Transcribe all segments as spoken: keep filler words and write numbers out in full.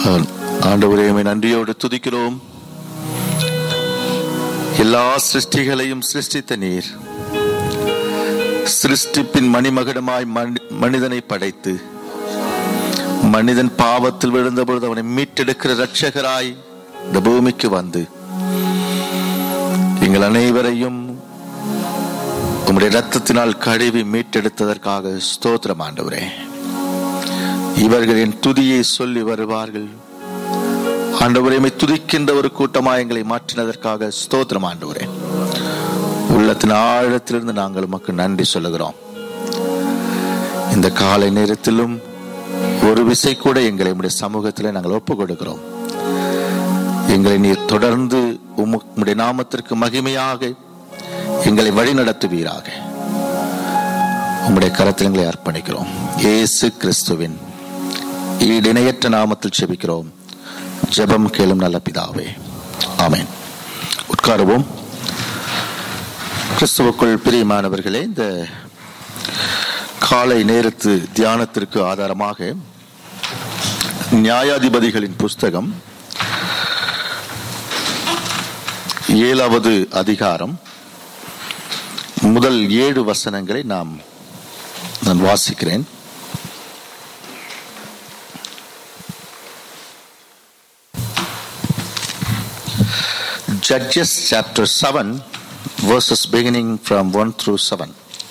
ஆண்டவரே, நன்றியோடு துதிக்கிறோம். எல்லா சிருஷ்டிகளையும் சிருஷ்டித்த நீர், சிருஷ்டிப்பின் மணிமகுடமாய் மனிதனை படைத்து, மனிதன் பாவத்தில் விழுந்த பொழுது அவனை மீட்டெடுக்கிற இரட்சகராய் இந்த பூமிக்கு வந்து எங்கள் அனைவரையும் உம்முடைய இரத்தத்தினால் கழுவி மீட்டெடுத்ததற்காக ஸ்தோத்திரம் ஆண்டவரே. இவர்களின் துதியை சொல்லி வருவார்கள். ஆண்டவரே, துதிக்கின்ற ஒரு கூட்டமாக எங்களை மாற்றினதற்காக ஸ்தோத்திரம் ஆண்டவரே. உள்ளத்தின் ஆழத்திலிருந்து நாங்கள் உமக்கு நன்றி சொல்லுகிறோம். இந்த காலை நேரத்திலும் ஒரு விசை கூட எங்களை உம்முடைய சமூகத்தில் நாங்கள் ஒப்புக் கொடுக்கிறோம். எங்களை நீர் தொடர்ந்து உம்முடைய நாமத்திற்கு மகிமையாக எங்களை வழி நடத்துவீராக. உம்முடைய கரத்தில் எங்களை அர்ப்பணிக்கிறோம். இயேசு கிறிஸ்துவின் ஈடிணையற்ற நாமத்தில் செபிக்கிறோம். ஜெபம் கேளும் நல்ல பிதாவே, ஆமென். உட்காருவோம். கிறிஸ்துவுக்குள் பிரியமானவர்களே, இந்த காலை நேரத்து தியானத்திற்கு ஆதாரமாக நியாயாதிபதிகளின் புஸ்தகம் ஏழாவது அதிகாரம் முதல் ஏழு வசனங்களை நாம் நான் வாசிக்கிறேன். Judges chapter seven, verses beginning from one through seven.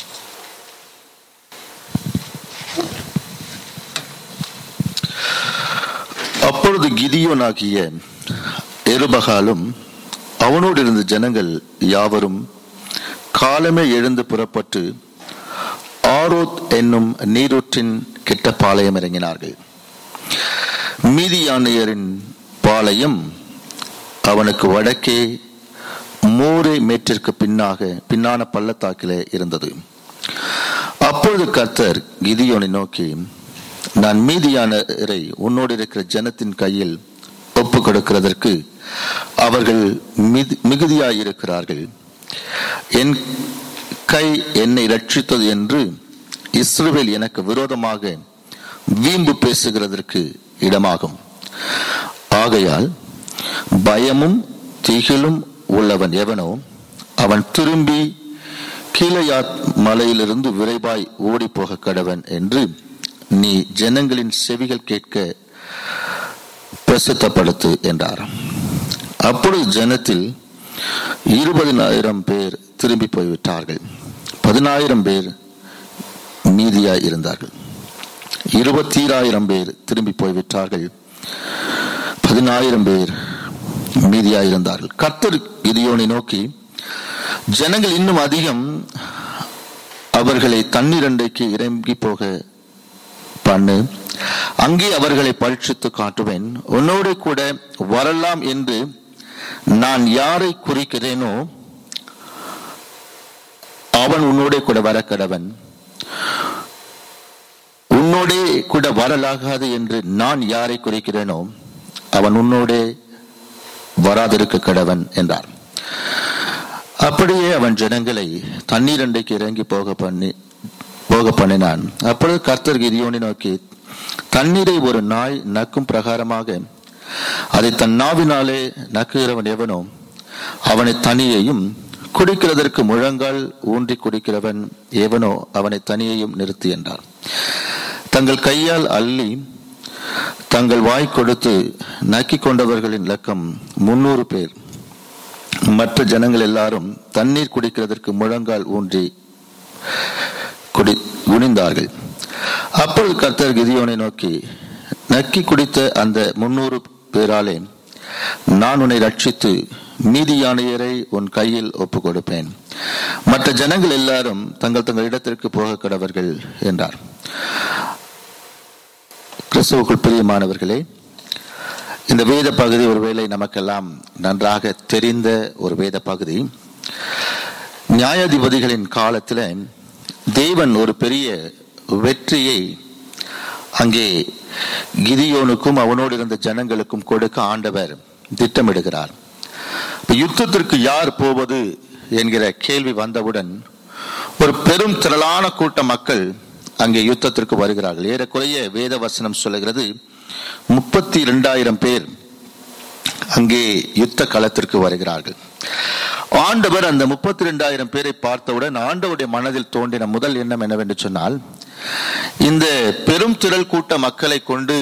அப்பொழுது கிதியோனாகிய எருபகாலும் அவனோடு இருந்த ஜனங்கள் யாவரும் காலமே எழுந்து புறப்பட்டு ஆரோத் என்னும் நீரூற்றின் கிட்ட பாளையம் இறங்கினார்கள். மீதியானியரின் பாளையம் அவனுக்கு வடக்கே மூரை மேற்றிற்கு பின்னாக பின்னான பள்ளத்தாக்கிலே இருந்தது. அப்பொழுது கர்த்தர் கிதியோனை நோக்கி, நான் மீதியானரை உன்னோடு இருக்கிற ஜனத்தின் கையில் ஒப்பு கொடுக்கிறதற்கு அவர்கள் மிகுதியாயிருக்கிறார்கள். என் கை என்னை ரட்சித்தது என்று இஸ்ரவேல் எனக்கு விரோதமாக வீம்பு பேசுகிறதற்கு இடமாகும். ஆகையால் பயமும் திகிலும் உள்ளவன் எவனோ அவன் திரும்பி கீலேயாத் மலையிலிருந்து விரைவாய் ஓடி போக கடவன் என்று நீ ஜனங்களின் செவிகள் கேட்க பிரசித்தப்படுத்து என்றார். அப்பொழுது ஜனத்தில் இருபதினாயிரம் பேர் திரும்பி போய்விட்டார்கள். பதினாயிரம் பேர் மீதியாய் இருந்தார்கள். இருபத்தி ஆயிரம் பேர் திரும்பி போய்விட்டார்கள். பதினாயிரம் பேர் மீதியாய் இருந்தார்கள். கர்த்தர் கிதியோனை நோக்கி, ஜனங்கள் இன்னும் அதிகம், அவர்களை தண்ணீர் அண்டைக்கு இறங்கி போக பண்ணு, அங்கே அவர்களை பரீட்சித்து காட்டுவேன். உன்னோடு கூட வரலாம் என்று நான் யாரை குறிக்கிறேனோ அவன் உன்னோட கூட வர கடவன். உன்னோடே கூட வரலாகாது என்று நான் யாரை குறிக்கிறேனோ அவன் உன்னோட வராதிருக்க கடவன் என்றார். அப்படியே அவன் ஜனங்களை தண்ணீர் அண்டைக்கு இறங்கி போக பண்ணி போக பண்ணினான். அப்பொழுது கர்த்தர் கிதியோனை நோக்கி, தண்ணீரை ஒரு நாய் நக்கும் பிரகாரமாக அதை தன் நாவினாலே நக்குகிறவன் எவனோ அவனை தனியையும், குடிக்கிறதற்கு முழங்கால் ஊன்றி குடிக்கிறவன் எவனோ அவனை தனியையும் நிறுத்தி என்றார். தங்கள் கையால் அள்ளி தங்கள் வாய் கொடுத்து நக்கி கொண்டவர்களின் இலக்கம் முன்னூறு பேர். மற்ற ஜனங்கள் எல்லாரும் தண்ணீர் குடிக்கிறதற்கு முழங்கால் ஊன்றி குடி குனிந்தார்கள். அப்பொழுது கர்த்தர் கிதியோனை நோக்கி, நக்கி குடித்த அந்த முன்னூறு பேராலே நான் உன்னை ரட்சித்து மீதியானியரை உன் கையில் ஒப்பு கொடுப்பேன். மற்ற ஜனங்கள் எல்லாரும் தங்கள் தங்கள் இடத்திற்கு போக கடவர்கள் என்றார். கிறிஸ்துவுக்குள் பிரியமானவர்களே, இந்த வேத பகுதி ஒருவேளை நமக்கெல்லாம் நன்றாக தெரிந்த ஒரு வேத பகுதி. நியாயாதிபதிகளின் காலத்தில் தேவன் ஒரு பெரிய வெற்றியை அங்கே கிதியோனுக்கும் அவனோடு இருந்த ஜனங்களுக்கும் கொடுக்க ஆண்டவர் திட்டமிடுகிறார். யுத்தத்திற்கு யார் போவது என்கிற கேள்வி வந்தவுடன் ஒரு பெரும் திரளான கூட்ட மக்கள் அங்கே யுத்தத்திற்கு வருகிறார்கள். ஏறக்குறைய வேத வசனம் சொல்லுகிறது, முப்பத்தி இரண்டாயிரம் பேர் அங்கே யுத்த களத்திற்கு வருகிறார்கள். ஆண்டவர் அந்த முப்பத்தி இரண்டாயிரம் பேரை பார்த்தவுடன் ஆண்டவருடைய மனதில் தோன்றின முதல் எண்ணம் என்னவென்று சொன்னால், இந்த பெரும் திரள் கூட்ட மக்களை கொண்டு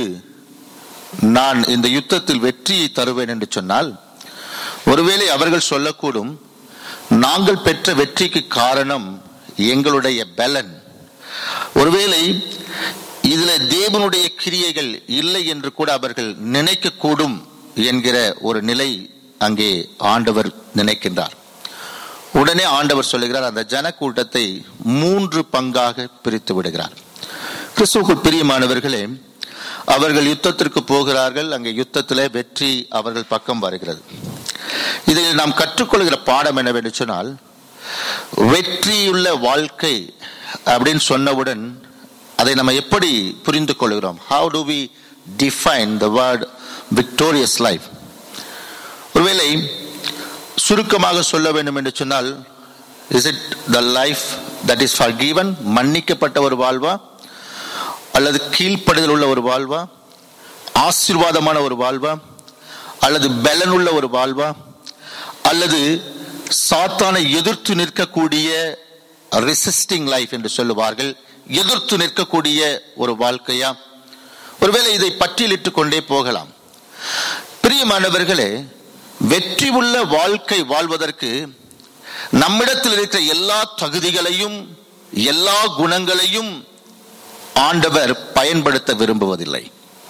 நான் இந்த யுத்தத்தில் வெற்றியை தருவேன் என்று சொன்னால், ஒருவேளை அவர்கள் சொல்லக்கூடும், நாங்கள் பெற்ற வெற்றிக்கு காரணம் எங்களுடைய பலன், ஒருவேளை இதுல தேவனுடைய கிரியைகள் இல்லை என்று கூட அவர்கள் நினைக்க கூடும் என்கிற ஒரு நிலை அங்கே ஆண்டவர் நினைக்கின்றார். உடனே ஆண்டவர் சொல்லுகிறார், அந்த ஜன கூட்டத்தை மூன்று பங்காக பிரித்து விடுகிறார். கிறிஸ்துவுக்குள் பிரியமானவர்களே, அவர்கள் யுத்தத்திற்கு போகிறார்கள். அங்கே யுத்தத்திலே வெற்றி அவர்கள் பக்கம் வருகிறது. இதில் நாம் கற்றுக்கொள்கிற பாடம் என்னவென்று சொன்னால், வெற்றியுள்ள வாழ்க்கை அப்படின்னு சொன்னவுடன் அதை நம்ம எப்படி புரிந்து கொள்கிறோம்? How do we define the word victorious life? ஒருவேளை சுருக்கமாக சொல்ல வேண்டும் என்று சொன்னால், is it the life that is forgiven, மன்னிக்கப்பட்ட ஒரு வாழ்வா, அல்லது கீழ்ப்படுதல் உள்ள ஒரு வாழ்வா, ஆசீர்வாதமான ஒரு வாழ்வா, அல்லது பலனுள்ள ஒரு வாழ்வா, அல்லது சாத்தானை எதிர்த்து நிற்கக்கூடிய ரெசிஸ்டிங் லைஃப் என்று சொல்லுவார்கள், எதிர்த்து நிற்கக்கூடிய ஒரு வாழ்க்கையா? ஒருவேளை இதை பட்டியலிட்டுக் கொண்டே போகலாம். பிரியமானவர்களே, வெற்றி உள்ள வாழ்க்கை வாழ்வதற்கு நம்மிடத்தில் இருக்கிற எல்லா தகுதிகளையும் எல்லா குணங்களையும் ஆண்டவர் பயன்படுத்த விரும்புவதில்லை.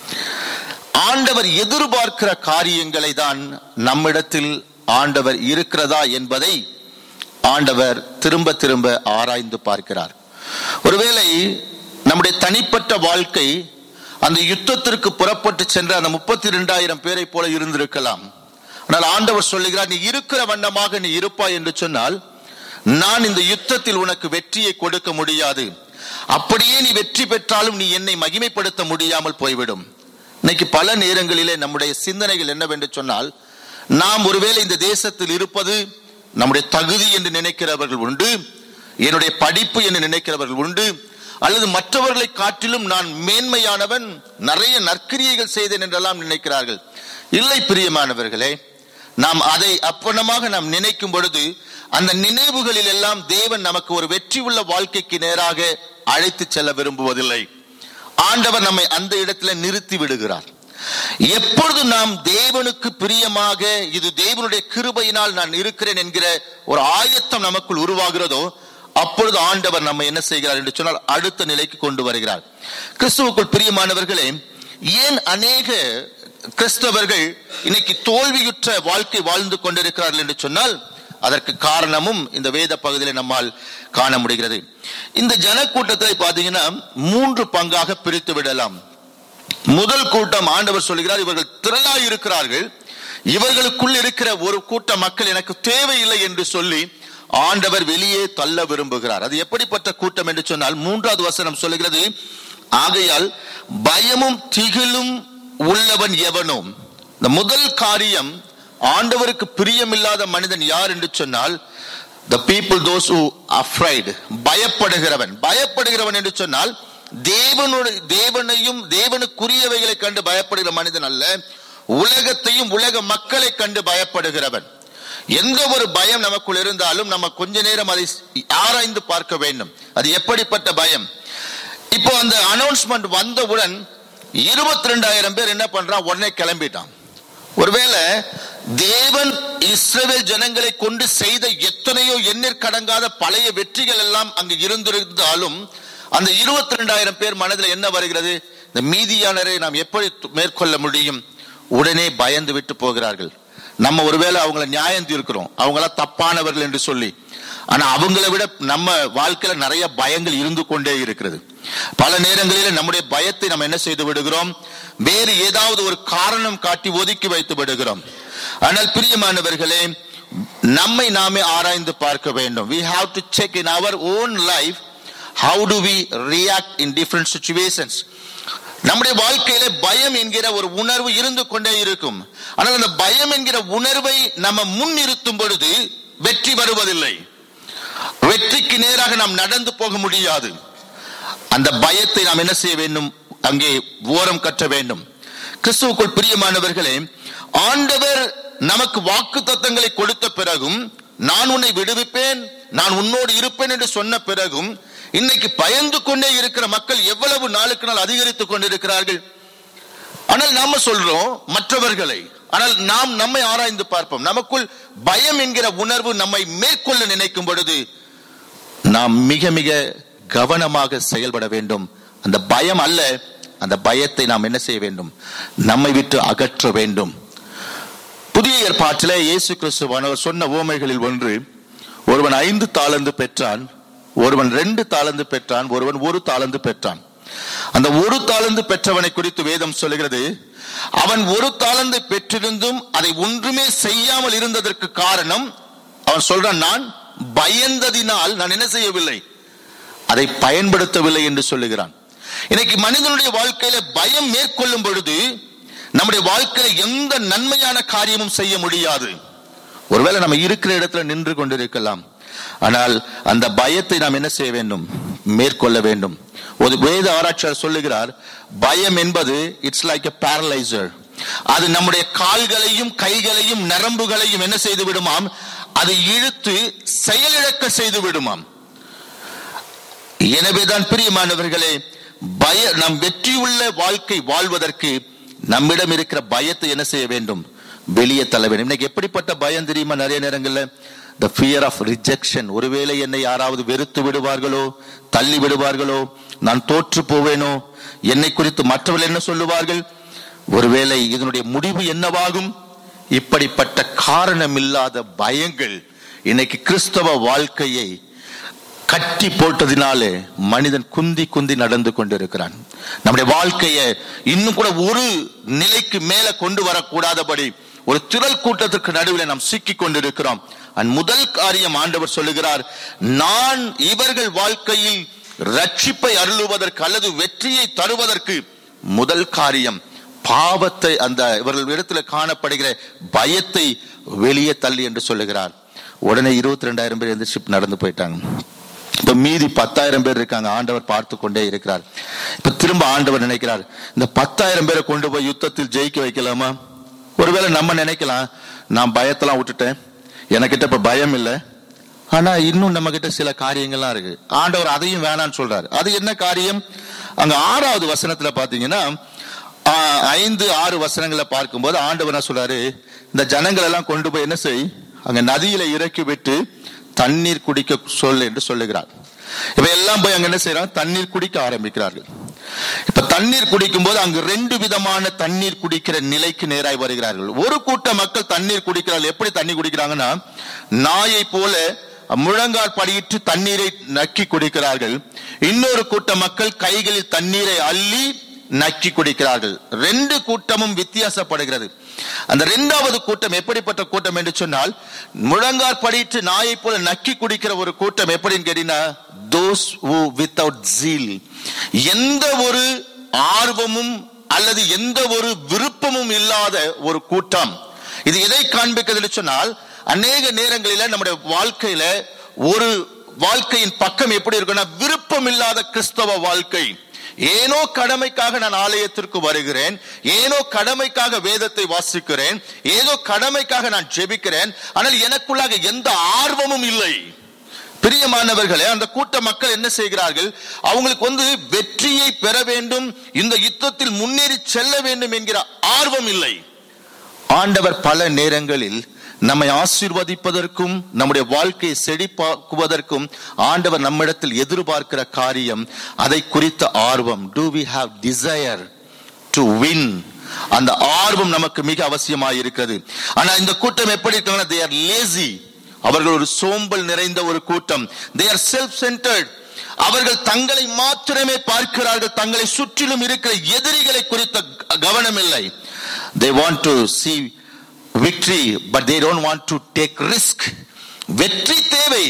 ஆண்டவர் எதிர்பார்க்கிற காரியங்களை தான் நம்மிடத்தில் ஆண்டவர் இருக்கிறதா என்பதை ஆண்டவர் திரும்ப திரும்ப ஆராய்ந்து பார்க்கிறார். ஒருவேளை நம்முடைய தனிப்பட்ட வாழ்க்கை அந்த யுத்தத்திற்கு புறப்பட்டு சென்ற அந்த முப்பத்தி இரண்டாயிரம் பேரை போல இருந்திருக்கலாம். ஆனால் ஆண்டவர் சொல்லுகிறார், நீ இருக்கிற வண்ணமாக நீ இருப்பாய் என்று சொன்னால் நான் இந்த யுத்தத்தில் உனக்கு வெற்றியை கொடுக்க முடியாது. அப்படியே நீ வெற்றி பெற்றாலும் நீ என்னை மகிமைப்படுத்த முடியாமல் போய்விடும். இன்னைக்கு பல நேரங்களிலே நம்முடைய சிந்தனைகள் என்னவென்று சொன்னால், நாம் ஒருவேளை இந்த தேசத்தில் இருப்பது நம்முடைய தகுதி என்று நினைக்கிறவர்கள் உண்டு, என்னுடைய படிப்பு என்று நினைக்கிறவர்கள் உண்டு, அல்லது மற்றவர்களை காட்டிலும் நான் மேன்மையானவன், நிறைய நற்கிரியைகள் செய்தேன் என்றெல்லாம் நினைக்கிறார்கள். இல்லை பிரியமானவர்களே, நாம் அதை அப்பனமாக நாம் நினைக்கும் பொழுது அந்த நினைவுகளில் எல்லாம் தேவன் நமக்கு ஒரு வெற்றி உள்ள வாழ்க்கைக்கு நேராக அழைத்து செல்ல விரும்புவதில்லை. ஆண்டவர் நம்மை அந்த இடத்துல நிறுத்தி விடுகிறார். எப்பொழுது நாம் தேவனுக்கு பிரியமாக இது தேவனுடைய கிருபையினால் நான் இருக்கிறேன் என்கிற ஒரு ஆயத்தம் நமக்குள் உருவாகிறதோ, அப்பொழுது ஆண்டவர் நம்ம என்ன செய்கிறார் என்று சொன்னால் அடுத்த நிலைக்கு கொண்டு வருகிறார். கிறிஸ்துவுக்குள் பிரியமானவர்களே, ஏன் அநேக கிறிஸ்தவர்கள் இன்னைக்கு தோல்வியுற்ற வாழ்க்கை வாழ்ந்து கொண்டிருக்கிறார்கள் என்று சொன்னால் அதற்கு காரணமும் இந்த வேத பகுதியில் நம்மால் காண முடிகிறது. இந்த ஜன கூட்டத்தை பார்த்தீங்கன்னா மூன்று பங்காக பிரித்து விடலாம். முதல் கூட்டம் ஆண்டவர் சொல்கிறார், இவர்கள் திரளாய் இருக்கிறார்கள், இவர்களுக்குள் இருக்கிற ஒரு கூட்ட மக்கள் எனக்கு தேவையில்லை என்று சொல்லி ஆண்டவர் வெளியே தள்ள விரும்புகிறார். அது எப்படிப்பட்ட கூட்டம் என்று சொன்னால் மூன்றாவது வசனம் சொல்லுகிறது, ஆகையால் பயமும் திகிலும் உள்ளவன் எவனோ. இந்த முதல் காரியம், ஆண்டவருக்கு பிரியமில்லாத மனிதன் யார் என்று சொன்னால் the people those who afraid, பயப்படுகிறவன். பயப்படுகிறவன் என்று சொன்னால் தேவனுடைய தேவனையும் தேவனுக்குரியவைகளை கண்டு பயப்படுகிற மனிதன் அல்ல, உலகத்தையும் உலக மக்களை கண்டு பயப்படுகிறவன். எந்த ஒரு பயம் நமக்குள் இருந்தாலும் நம்ம கொஞ்ச நேரம் அதை ஆராய்ந்து பார்க்க வேண்டும். அது எப்படிப்பட்ட பயம்? இப்போ அந்த அனௌன்ஸ்மெண்ட் வந்தவுடன் இருபத்தி ரெண்டாயிரம் பேர் என்ன பண்றான், உடனே கிளம்பிட்டான். ஒருவேளை தேவன் இஸ்ரவேல் ஜனங்களை கொண்டு செய்த எத்தனையோ எண்ணிற்கடங்காத பழைய வெற்றிகள் எல்லாம் அங்கு இருந்திருந்தாலும் அந்த இருபத்தி ரெண்டாயிரம் பேர் மனதில் என்ன வருகிறது, இந்த மீதியானரை நாம் எப்படி மேற்கொள்ள முடியும்? உடனே பயந்து விட்டு போகிறார்கள். நம்ம ஒருவேளை அவங்கள நியாயம் தீர்க்கிறோம், அவங்கள தப்பானவர்கள் என்று சொல்லி, ஆனா அவங்களை விட நம்ம வாழ்க்கையில நிறைய பயங்கள் இருந்து கொண்டே இருக்கிறது. பல நேரங்களில் நம்முடைய பயத்தை நம்ம என்ன செய்து விடுகிறோம், வேறு ஏதாவது ஒரு காரணம் காட்டி ஒதுக்கி வைத்து விடுகிறோம். ஆனால் பிரியமானவர்களே, நம்மை நாமே ஆராய்ந்து பார்க்க வேண்டும். we have to check in our own life, how do we react in different situations. நம்முடைய வாழ்க்கையில பயம் என்கிற ஒரு உணர்வு இருந்து கொண்டே இருக்கும். ஆனால் அந்த பயம் என்கிற உணர்வை நம்ம முன்னிறுத்தும் பொழுது வெற்றி வருவதில்லை. வெற்றிக்கு நேராக நாம் நடந்து போக முடியாது. அந்த பயத்தை நாம் என்ன செய்ய வேண்டும், அங்கே ஓரம் கட்ட வேண்டும். கிறிஸ்துவுக்குள் பிரியமானவர்களே, ஆண்டவர் நமக்கு வாக்கு தத்தங்களை கொடுத்த பிறகும், நான் உன்னை விடுவிப்பேன், நான் உன்னோடு இருப்பேன் என்று சொன்ன பிறகும் இன்னைக்கு பயந்து கொண்டே இருக்கிற மக்கள் எவ்வளவு நாளுக்கு நாள் அதிகரித்துக் கொண்டிருக்கிறார்கள். ஆனால் நாம சொல்றோம் மற்றவர்களை, ஆனால் நாம் நம்மை ஆராய்ந்து பார்ப்போம். நமக்குள் பயம் என்கிற உணர்வு நம்மை மேற்கொள்ள நினைக்கும் பொழுது நாம் மிக மிக கவனமாக செயல்பட வேண்டும். அந்த பயம் அல்ல, அந்த பயத்தை நாம் என்ன செய்ய வேண்டும்? நம்மை விட்டு அகற்ற வேண்டும். புதிய ஏற்பாட்டிலே இயேசு கிறிஸ்துவானவர் சொன்ன உவமைகளில் ஒன்று, ஒருவன் ஐந்து தாலந்து பெற்றான், ஒருவன் ரெண்டு தாலந்து பெற்றான், ஒருவன் ஒரு தாலந்து பெற்றான். அந்த ஒரு தாலந்து பெற்றவனை குறித்து வேதம் சொல்லுகிறது, அவன் ஒரு தாலந்தை பெற்றிருந்தும் அதை ஒன்றுமே செய்யாமல் இருந்ததற்கு காரணம், அவன் சொல்றான், நான் பயந்ததினால் நான் என்ன செய்யவில்லை, அதை பயன்படுத்தவில்லை என்று சொல்லுகிறான். இன்னைக்கு மனிதனுடைய வாழ்க்கையில பயம் மேற்கொள்ளும் பொழுது நம்முடைய வாழ்க்கையில எந்த நன்மையான காரியமும் செய்ய முடியாது. ஒருவேளை நம்ம இருக்கிற இடத்துல நின்று கொண்டிருக்கலாம், ஆனால் அந்த பயத்தை நாம் என்ன செய்ய வேண்டும்? மேற்கொள்ள வேண்டும். ஒரு வேத ஆராய்ச்சியாளர் சொல்லுகிறார், பயம் என்பது இட்ஸ் லைக் எ பேரலைசர். அது நம்முடைய கால்களையும் கைகளையும் நரம்புகளையும் என்ன செய்து விடுமாம்? அது இழுத்து செயலிழக்க செய்து விடுமாம். எனவேதான் பிரியமானவர்களே, பய நம் வெற்றியுள்ள வாழ்க்கை வாழ்வதற்கு நம்மிடம் இருக்கிற பயத்தை என்ன செய்ய வேண்டும்? வெளியே தள்ள வேண்டும். இன்னைக்கு எப்படிப்பட்ட பயம் தெரியுமா? நிறைய நேரங்கள்ல the fear of rejection. ஒருவேளை என்னை யாராவது வெறுத்து விடுவார்களோ, தள்ளி விடுவார்களோ, நான் தோற்று போவேனோ, என்னை குறித்து மற்றவர்கள் என்ன சொல்லுவார்கள், ஒருவேளை இதனுடைய முடிவு என்னவாகும், இப்படிப்பட்ட காரணமில்லாத பயங்கள் இன்னைக்கு கிறிஸ்தவ வாழ்க்கையை கட்டி போட்டதினாலே மனிதன் குந்தி குந்தி நடந்து கொண்டிருக்கிறான். நம்முடைய வாழ்க்கையை இன்னும் கூட ஒரு நிலைக்கு மேல கொண்டு வரக்கூடாதபடி ஒரு திரள் கூட்டத்திற்கு நடுவில் நாம் சிக்கிக் கொண்டிருக்கிறோம். முதல் காரியம் ஆண்டவர் சொல்லுகிறார், நான் இவர்கள் வாழ்க்கையில் ரட்சிப்பை அருளுவதற்கு அல்லது வெற்றியை தருவதற்கு முதல் காரியம் பாவத்தை, அந்த இவர்கள் இடத்துல காணப்படுகிற பயத்தை வெளியே தள்ளி என்று சொல்லுகிறார். உடனே இருபத்தி ரெண்டாயிரம் பேர் எந்திரிச்சு நடந்து போயிட்டாங்க. இப்ப மீதி பத்தாயிரம் பேர் இருக்காங்க. ஆண்டவர் பார்த்து கொண்டே இருக்கிறார். இப்ப திரும்ப ஆண்டவர் நினைக்கிறார், இந்த பத்தாயிரம் பேரை கொண்டு போய் யுத்தத்தில் ஜெயிக்க வைக்கலாமா? ஒருவேளை நம்ம நினைக்கலாம், நான் பயத்தெல்லாம் விட்டுட்டேன், எனக்கிட்ட இப்ப பயம் இல்லை, ஆனா இன்னும் நம்ம கிட்ட சில காரியங்கள்லாம் இருக்கு. ஆண்டவர் அதையும் வேணான்னு சொல்றாரு. அது என்ன காரியம்? அங்க ஆறாவது வசனத்துல பாத்தீங்கன்னா, ஐந்து ஆறு வசனங்களை பார்க்கும்போது ஆண்டவர் என்ன சொல்றாரு, இந்த ஜனங்கள் எல்லாம் கொண்டு போய் என்ன செய், அங்க நதியில இறக்கி விட்டு தண்ணீர் குடிக்க சொல் என்று சொல்லுகிறார். இப்ப எல்லாம் போய் அங்க என்ன செய்யறாங்க? தண்ணீர் குடிக்க ஆரம்பிக்கிறார்கள். இப்ப தண்ணீர் குடிக்கும் போது அங்கு ரெண்டு விதமான தண்ணீர் குடிக்கிற நிலைக்கு நேராய் வருகிறார்கள். ஒரு கூட்ட மக்கள் தண்ணீர் குடிக்கிறார்கள். எப்படி தண்ணீர் குடிக்கிறாங்கன்னா, நாயை போல முழங்கால் படியிட்டு தண்ணீரை நக்கி குடிக்கிறார்கள். இன்னொரு கூட்ட மக்கள் கைகளில் தண்ணீரை அள்ளி நக்கி குடிக்கிறார்கள். ரெண்டு கூட்டமும் வித்தியாசப்படுகிறது. அந்த இரண்டாவது கூட்டம் எப்படிப்பட்ட கூட்டம் என்று சொன்னால், முழங்கால் படியிட்டு நாயை போல நக்கி குடிக்கிற ஒரு கூட்டம் எப்படின்னு கேட்டீங்கன்னா, those who without zeal, எந்த ஒரு ஆர்வமும் அல்லது எந்த ஒரு விருப்பமும் இல்லாத ஒரு கூட்டம். இது எதை காண்பிக்கிறது சொன்னால், அநேக நேரங்களில நம்முடைய வாழ்க்கையில ஒரு வாழ்க்கையின் பக்கம் எப்படி இருக்குன்னா, விருப்பம் இல்லாத கிறிஸ்தவ வாழ்க்கை. ஏனோ கடமைக்காக நான் ஆலயத்திற்கு வருகிறேன், ஏனோ கடமைக்காக வேதத்தை வாசிக்கிறேன், ஏதோ கடமைக்காக நான் ஜெபிக்கிறேன், ஆனால் எனக்குள்ளாக எந்த ஆர்வமும் இல்லை. பிரியமானவர்களே, அந்த கூட்ட மக்கள் என்ன செய்கிறார்கள்? அவங்களுக்கு வந்து வெற்றியை பெற வேண்டும், இந்த யுத்தத்தில் முன்னேறி செல்ல வேண்டும் என்கிற ஆர்வம் இல்லை. ஆண்டவர் பல நேரங்களில் நம்மை ஆசீர்வதிப்பதற்கும் நம்முடைய வாழ்க்கையை செழிப்பாக்குவதற்கும் ஆண்டவர் நம்மிடத்தில் எதிர்பார்க்கிற காரியம், அதை குறித்த ஆர்வம். Do we have desire to win? அந்த ஆர்வம் நமக்கு மிக அவசியமாக இருக்கிறது. ஆனா இந்த கூட்டம் எப்படி இருக்காங்கன்னா, they are lazy. அவர்கள் ஒரு சோம்பல் நிறைந்த ஒரு கூட்டம். They are self-centered. அவர்கள் தங்களை மாத்திரமே பார்க்கிறார்கள், தங்களை சுற்றிலும் இருக்கிற எதிரிகளை குறித்த கவனம் இல்லை. They want to see victory, but they don't want to take risk. வெற்றி தேவை,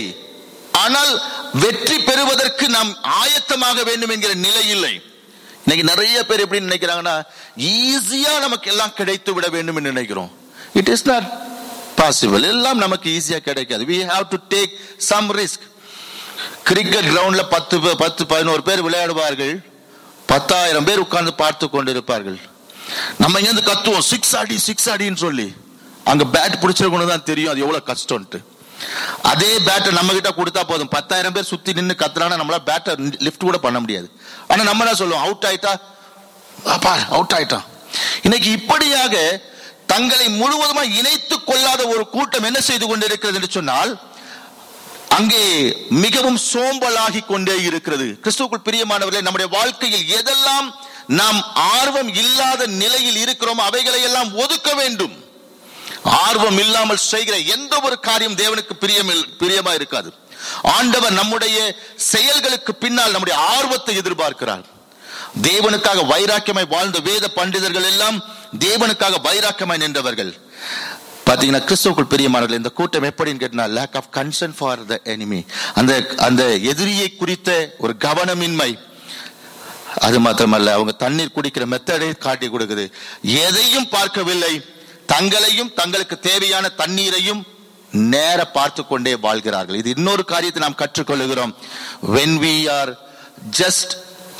ஆனால் வெற்றி பெறுவதற்கு நாம் ஆயத்தமாக வேண்டும் என்கிற நிலை இல்லை. இன்னைக்கு நிறைய பேர் எப்படி நினைக்கிறாங்கன்னா, ஈஸியா நமக்கு எல்லாம் கிடைத்து விட வேண்டும் என்று நினைக்கிறோம். It is not possible. எல்லாம் நமக்கு ஈஸியா கிடைக்காது. we have to take some risk. Cricket கிரவுண்ட்ல பத்து பத்து பதினோரு பேர் விளையாடுவார்கள், பத்தாயிரம் பேர் உட்கார்ந்து பார்த்து கொண்டிருப்பார்கள். நம்ம இங்க இருந்து கத்துவோம் சிக்ஸ் அடி சிக்ஸ் அடின்னு சொல்லி, அங்க பேட் பிடிச்சிருக்கணும் தான் தெரியும் அது எவ்வளவு கஷ்டம்ட்டு. அதே பேட்டை நம்ம கிட்ட கொடுத்தா போதும், பத்தாயிரம் பேர் சுத்தி நின்று கத்துறானா நம்மளால பேட்டை லிஃப்ட் கூட பண்ண முடியாது. ஆனா நம்ம என்ன சொல்லுவோம், அவுட் ஆயிட்டா பாரு அவுட் ஆயிட்டான். இன்னைக்கு இப்படியாக தங்களை முழுவதுமாக இணைத்துக் கொள்ளாத ஒரு கூட்டம் என்ன செய்து கொண்டிருக்கிறது என்று சொன்னால், அங்கே மிகவும் சோம்பலாகி கொண்டே இருக்கிறது. கிறிஸ்துவுக்குள் பிரியமானவர்களே, நம்முடைய வாழ்க்கையில் எதெல்லாம் நாம் ஆர்வம் இல்லாத நிலையில் இருக்கிறோமோ அவைகளை எல்லாம் ஒதுக்க வேண்டும். ஆர்வம் இல்லாமல் செய்கிற எந்த ஒரு காரியம் தேவனுக்கு பிரியம் பிரியமா இருக்காது. ஆண்டவர் நம்முடைய செயல்களுக்கு பின்னால் நம்முடைய ஆர்வத்தை எதிர்பார்க்கிறார். தேவனுக்காக வைராக்கியமாய் வாழ்ந்த வேத பண்டிதர்கள் எல்லாம் தேவனுக்காக வைராக்கியமாய் நின்றவர்கள். பாத்தீங்கன்னா கிறிஸ்துவுக்குள் பிரியமானவர்கள், இந்த கூட்டம் எப்படின்னு கேட்டா lack of concern for the enemy, அந்த அந்த எதிரியை குறித்த ஒரு கவனமின்மை. அது மாத்திரமல்ல, அவங்க தண்ணீர் குடிக்கிற மெத்தடை காட்டி கொடுக்குது. எதையும் பார்க்கவில்லை, தங்களையும் தங்களுக்கு தேவையான தண்ணீரையும் நேர பார்த்து கொண்டே வாழ்கிறார்கள். இது இன்னொரு காரியத்தை நாம் கற்றுக்கொள்கிறோம். when we are just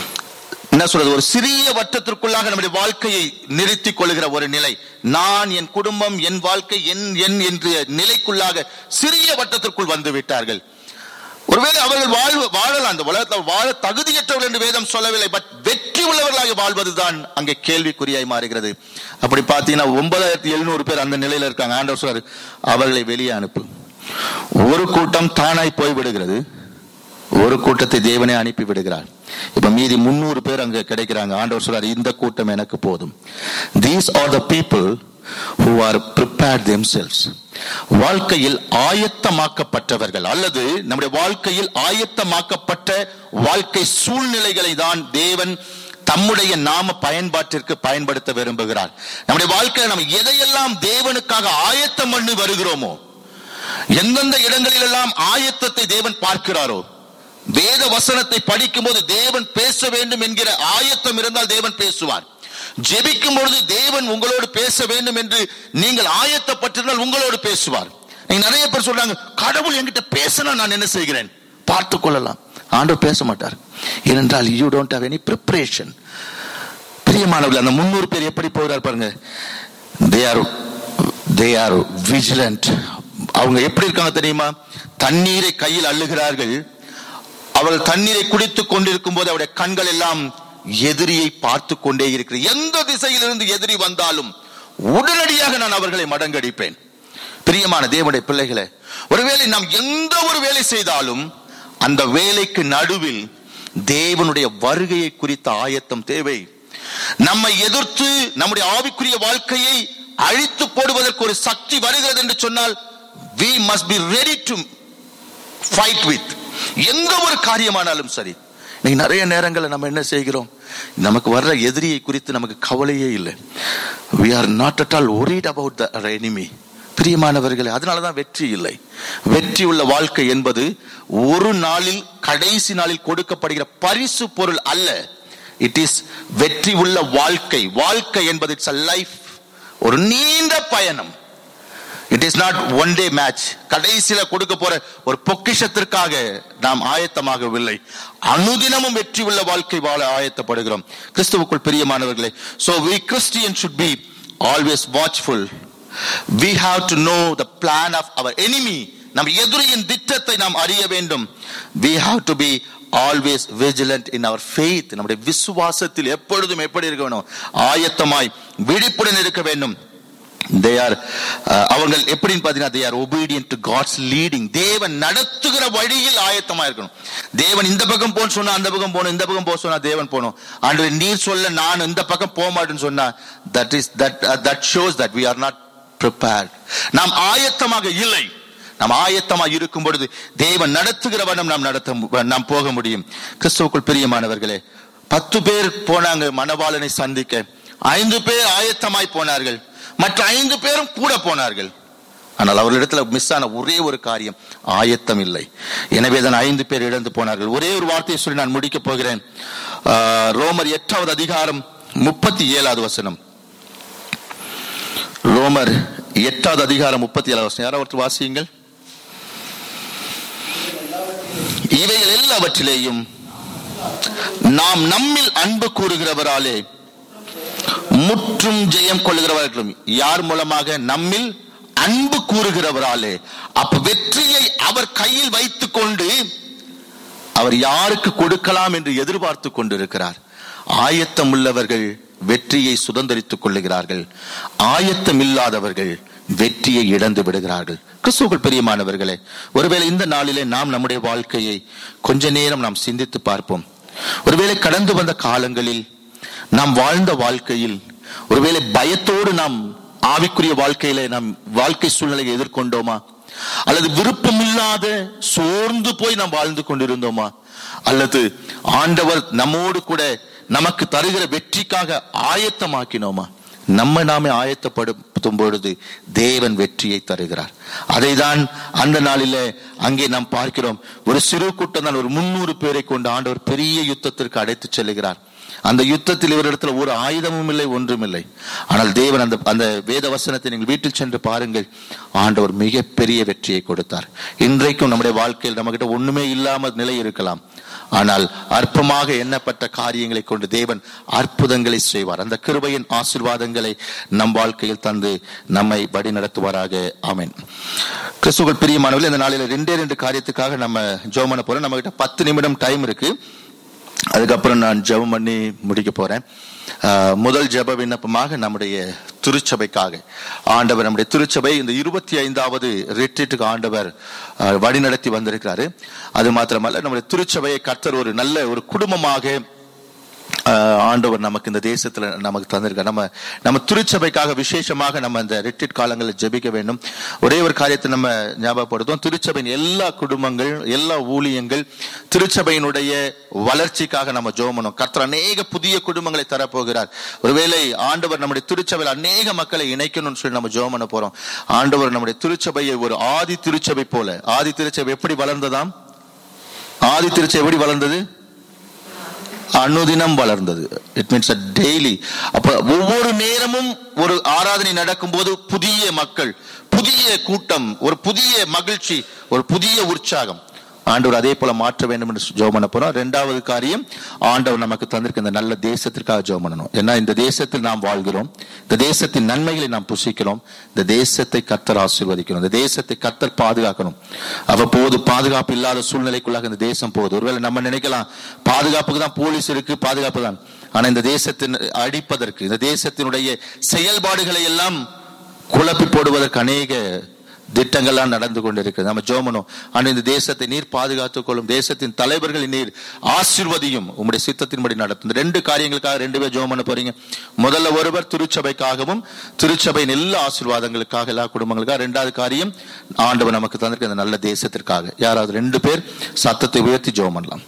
என்ன சொல்றது, ஒரு சிறிய வட்டத்திற்குள்ளாக நம்முடைய வாழ்க்கையை நிறுத்திக் கொள்ளுகிற ஒரு நிலை, நான் என் குடும்பம் என் வாழ்க்கை என் என் என்ற நிலைக்குள்ளாக சிறிய வட்டத்திற்குள் வந்து விட்டார்கள். ஒருவேளை அவர்கள் வாழ்வு வாழலாம், அந்த உலகத்தில் வாழ தகுதியற்றவர்கள் என்று வேதம் சொல்லவில்லை, பட் வெற்றி உள்ளவர்களாக வாழ்வதுதான் அங்கே கேள்விக்குறியாய் மாறுகிறது. அப்படி பார்த்தீங்கன்னா ஒன்பதாயிரத்தி எழுநூறு பேர் அந்த நிலையில இருக்காங்க. ஆண்டவர் சொல்றாரு, அவர்களை வெளியே அனுப்பு. ஒரு கூட்டம் தானாய் போய்விடுகிறது, ஒரு கூட்டத்தை தேவனே அனுப்பி விடுகிறார். இப்ப மீதி முன்னூறு பேர் அங்க கிடைக்கிறாங்க. ஆண்டவர் சொல்றாரு, இந்த கூட்டம் எனக்கு போதும். These are the people who are prepared themselves. வாழ்க்கையில் ஆயத்தமாக்கப்பட்டவர்கள், அல்லது நம்முடைய வாழ்க்கையில் ஆயத்தமாக்கப்பட்ட வாழ்க்கை சூழ்நிலைகளை தான் தேவன் தம்முடைய நாம பயன்பாட்டிற்கு பயன்படுத்த விரும்புகிறார். நம்முடைய வாழ்க்கையில் நம்ம எதையெல்லாம் தேவனுக்காக ஆயத்தம் பண்ணி வருகிறோமோ, எந்தெந்த இடங்களில் எல்லாம் ஆயத்தத்தை தேவன் பார்க்கிறாரோ, வேத வசனத்தை படிக்கும் போது தேவன் பேச வேண்டும் என்கிற ஆயத்தம் இருந்தால் தேவன் பேசுவார். ஜெபிக்கும் பொழுது தேவன் உங்களோடு பேச வேண்டும் என்று நீங்கள் ஆயத்தப்பட்டிருந்தால் உங்களோடு பேசுவார். நீங்க நிறைய பேர் சொல்றாங்க, கடவுள் என்கிட்ட பேசினா நான் என்ன செய்கிறேன், பார்த்து கொள்ளலாம். ஆண்டவர் பேச மாட்டார், ஏனென்றால் you don't have any preparation. பிரியமானவர்கள், அந்த முன்னூறு பேர் எப்படி போகிறார் பாருங்க. they are they are vigilant. அவங்க எப்படி இருக்காங்க தெரியுமா, தண்ணீரை கையில் அள்ளுகிறார்கள். அவர்கள் தண்ணீரை குடித்துக் கொண்டிருக்கும் போது அவருடைய கண்கள் எல்லாம் எதிரியை பார்த்து கொண்டே இருக்கிறது. எந்த திசையிலிருந்து எதிரி வந்தாலும் உடனடியாக நான் அவர்களை மடங்கடிப்பேன். பிரியமான தேவனுடைய பிள்ளைகளே, ஒருவேளை நாம் எந்த ஒரு வேலை செய்தாலும் அந்த வேலைக்கு நடுவில் தேவனுடைய வருகையை குறித்த ஆயத்தம் தேவை. நம்மை எதிர்த்து நம்முடைய ஆவிக்குரிய வாழ்க்கையை அழித்து போடுவதற்கு ஒரு சக்தி வருகிறது என்று சொன்னால் we must be ready to fight with. எந்த ஒரு காரியமானாலும் சரி. நீங்க நிறைய நேரங்களில் நம்ம என்ன செய்கிறோம், நமக்கு வர்ற எதிரியை குறித்து நமக்கு கவலையே இல்லை. we are not at all worried about the enemy. பிரியமானவர்களே, அதனாலதான் வெற்றி இல்லை. வெற்றி உள்ள வாழ்க்கை என்பது ஒரு நாளில் கடைசி நாளில் கொடுக்கப்படுகிற பரிசு பொருள் அல்ல. இட் இஸ் வெற்றி உள்ள வாழ்க்கை. வாழ்க்கை என்பது இட்ஸ் a life, ஒரு நீண்ட பயணம். It is not one day match. கடைசியில கொடுக்க போற ஒரு பொக்கிஷத்திற்காக நாம் ஆயத்தமாகவில்லை. அனுதினமும் வெற்றி உள்ள வாழ்க்கை வாழ ஆயத்தப்படுகிறோம். கிறிஸ்துவுக்குள் பிரியமானவர்களே, so we Christians should be always watchful. We have to know the plan of our enemy. நம் எதிரியின் திட்டத்தை நாம் அறிய வேண்டும். We have to be always vigilant in our faith. நம்முடைய விசுவாசத்தில் எப்பொழுதும் எப்படி இருக்க வேண்டும், ஆயத்தமாய் விழிப்புடன் இருக்க வேண்டும். they are அவர்கள் எப்படின்னு பாத்தீங்கன்னா they are obedient to God's leading. தேவன் நடத்துகிற வழியில் ஆயத்தமா இருக்கணும். தேவன் இந்த பக்கம் போன்னு சொன்னா அந்த பக்கம் போகணும், இந்த பக்கம் போக சொன்னா தேவன் போகணும். ஆண்டவரே நீர் சொல்ல நான் இந்த பக்கம் போக மாட்டேன்னு சொன்னா that is that uh, that shows that we are not prepared. நாம் ஆயத்தமாக இல்லை. நாம் ஆயத்தமாக இருக்கும் பொழுது தேவன் நடத்துகிற வண்ணம் நாம் நடத்த நாம் போக முடியும். கிறிஸ்துவுக்குள் பிரியமானவர்களே, பத்து பேர் போனாங்க மணவாளனை சந்திக்க. ஐந்து பேர் ஆயத்தமாய் போனார்கள், மற்ற ஐந்து பேரும் கூட போனார்கள். ஆனால் அவர்களிடத்துல மிஸ் ஆன ஒரே ஒரு காரியம், ஆயத்தம் இல்லை. எனவே தான் ஐந்து பேர் இழந்து போனார்கள். ஒரே ஒரு வார்த்தையை சொல்லி நான் முடிக்க போகிறேன். ரோமர் எட்டாவது அதிகாரம் முப்பத்தி ஏழாவது வசனம். ரோமர் எட்டாவது அதிகாரம் முப்பத்தி ஏழாவது வசனம் யாராவது வாசியுங்கள். இவைகள் எல்லாவற்றிலேயும் நாம் நம்மில் அன்பு கூறுகிறவராலே முற்றும் ஜெயம் கொள்ளுகிறவர்களும். யார் மூலமாக? நம்மில் அன்பு கூறுகிறவராலே. அப்ப வெற்றியை அவர் கையில் வைத்துக் கொண்டு அவர் யாருக்கு கொடுக்கலாம் என்று எதிர்பார்த்து கொண்டிருக்கிறார். ஆயத்தம் உள்ளவர்கள் வெற்றியை சுதந்திரித்துக் கொள்ளுகிறார்கள். ஆயத்தம் இல்லாதவர்கள் வெற்றியை இழந்து விடுகிறார்கள். கிறிஸ்துவுக்குள் பிரியமானவர்களே, ஒருவேளை இந்த நாளிலே நாம் நம்முடைய வாழ்க்கையை கொஞ்ச நேரம் நாம் சிந்தித்து பார்ப்போம். ஒருவேளை கடந்து வந்த காலங்களில் நாம் வாழ்ந்த வாழ்க்கையில் ஒருவேளை பயத்தோடு நாம் ஆவிக்குரிய வாழ்க்கையில நாம் வாழ்க்கை சூழ்நிலையை எதிர்கொண்டோமா? அல்லது விருப்பமில்லாத சோர்ந்து போய் நாம் வாழ்ந்து கொண்டிருந்தோமா? அல்லது ஆண்டவர் நம்மோடு கூட நமக்கு தருகிற வெற்றிக்காக ஆயத்தமாக்கினோமா? நம்ம நாமே ஆயத்தப்படுத்தும் பொழுது தேவன் வெற்றியை தருகிறார். அதை தான் அந்த நாளில அங்கே நாம் பார்க்கிறோம். ஒரு சிறு கூட்டம் தான், ஒரு முன்னூறு பேரை கொண்டு ஆண்டவர் பெரிய யுத்தத்திற்கு அழைத்து செல்லுகிறார். அந்த யுத்தத்தில் இவரிடத்துல ஒரு ஆயுதமும் இல்லை, ஒன்றும் இல்லை. ஆனால் தேவன் அந்த அந்த வேத வசனத்தை நீங்கள் வீட்டில் சென்று பாருங்கள். ஆண்டவர் மிக பெரிய வெற்றியை கொடுத்தார். இன்றைக்கும் நம்முடைய வாழ்க்கையில் நம்ம கிட்ட ஒண்ணுமே இல்லாம நிலை இருக்கலாம். ஆனால் அற்பமாக எண்ணப்பட்ட காரியங்களை கொண்டு தேவன் அற்புதங்களை செய்வார். அந்த கிருபையின் ஆசீர்வாதங்களை நம் வாழ்க்கையில் தந்து நம்மை வழி நடத்துவாராக. ஆமென். கிறிஸ்துவுக்குள் பிரியமானவர்களே, இந்த நாளில ரெண்டே ரெண்டு காரியத்துக்காக நம்ம ஜெபம் பண்ண போறோம். நம்ம கிட்ட பத்து நிமிடம் டைம் இருக்கு. அதுக்கப்புறம் நான் ஜெபம் பண்ணி முடிக்க போறேன். முதல் ஜெப விண்ணப்பமாக நம்முடைய திருச்சபைக்காக ஆண்டவர், நம்முடைய திருச்சபை இந்த இருபத்தி ஐந்தாவது ரிட்ரீட்டுக்கு ஆண்டவர் வழி நடத்தி வந்திருக்கிறாரு. அது மாத்திரமல்ல, நம்முடைய திருச்சபையை கர்த்தர் ஒரு நல்ல ஒரு குடும்பமாக ஆண்டவர் நமக்கு இந்த தேசத்துல நமக்கு தந்திருக்க. நம்ம நம்ம திருச்சபைக்காக விசேஷமாக நம்ம இந்த ரிட்ரீட் காலங்களில் ஜெபிக்க வேண்டும். ஒரே ஒரு காரியத்தை நம்ம ஞாபகப்படுத்துவோம். திருச்சபையின் எல்லா குடும்பங்கள், எல்லா ஊழியங்கள், திருச்சபையினுடைய வளர்ச்சிக்காக நம்ம ஜெபம் பண்ணோம். கர்த்தர் அநேக புதிய குடும்பங்களை தரப்போகிறார். ஒருவேளை ஆண்டவர் நம்முடைய திருச்சபையில் அநேக மக்களை இணைக்கணும்னு சொல்லி நம்ம ஜெபம் பண்ண போறோம். ஆண்டவர் நம்முடைய திருச்சபையை ஒரு ஆதி திருச்சபை போல, ஆதி திருச்சபை எப்படி வளர்ந்ததாம்? ஆதி திருச்சபை எப்படி வளர்ந்தது? அனுதினம் வளர்ந்தது. It means daily. அப்ப ஒவ்வொரு நேரமும் ஒரு ஆராதனை நடக்கும் போது புதிய மக்கள், புதிய கூட்டம், ஒரு புதிய மகிழ்ச்சி, ஒரு புதிய உற்சாகம். ஆண்டவர் அதே போல மாற்ற வேண்டும் என்று ஜெபம் பண்ண போறோம். இரண்டாவது காரியம், ஆண்டவர் நமக்கு தந்திருக்க இந்த நல்ல தேசத்திற்காக ஜெபம் பண்ணணும். ஏன்னா இந்த தேசத்தில் நாம் வாழ்கிறோம், இந்த தேசத்தின் நன்மைகளை நாம் புசிக்கிறோம், இந்த தேசத்தை கர்த்தர் ஆசீர்வதிக்கணும், இந்த தேசத்தை கர்த்தர் பாதுகாக்கணும். அவ்வப்போது பாதுகாப்பு இல்லாத சூழ்நிலைக்குள்ளாக இந்த தேசம் போகுது. ஒருவேளை நம்ம நினைக்கலாம் பாதுகாப்புக்கு தான் போலீஸ் இருக்கு, பாதுகாப்பு தான். ஆனா இந்த தேசத்தின் அழிப்பதற்கு, இந்த தேசத்தினுடைய செயல்பாடுகளை எல்லாம் குழப்பி போடுவதற்கு அநேக திட்டங்கள்லாம் நடந்து கொண்டிருக்கு. நம்ம ஜெபம், ஆனால் இந்த தேசத்தை நீர் பாதுகாத்துக் கொள்ளும், தேசத்தின் தலைவர்களை நீர் ஆசீர்வதியும், உங்களுடைய சித்தத்தின்படி நடத்தும். ரெண்டு காரியங்களுக்காக ரெண்டு பேர் ஜெபம் பண்ண போறீங்க. முதல்ல ஒருவர் திருச்சபைக்காகவும் திருச்சபையின் எல்லா ஆசீர்வாதங்களுக்காக, எல்லா குடும்பங்களுக்காக. ரெண்டாவது காரியம், ஆண்டவர் நமக்கு தந்திருக்க இந்த நல்ல தேசத்திற்காக. யாராவது ரெண்டு பேர் சத்தத்தை உயர்த்தி ஜெபம் பண்ணலாம்.